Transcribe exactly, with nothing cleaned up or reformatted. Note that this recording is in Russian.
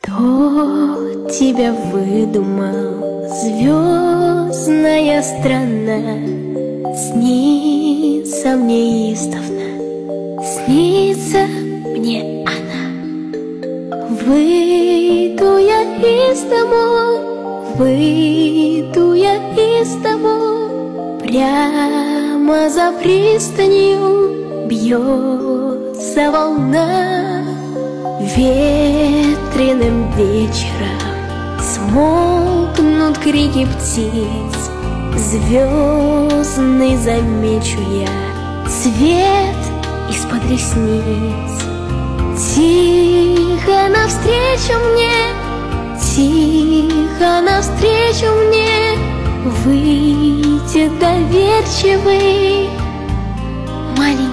Кто тебя выдумал, звездная страна? Снится мне издавна, снится мне она. Выйду я из дому, выйду я из дому, прямо за пристанью бьется волна. Ветреным вечером смолкнут крики птиц, звездный замечу я свет из-под ресниц. Тихо навстречу мне, тихо навстречу мне выйдет доверчивый маленький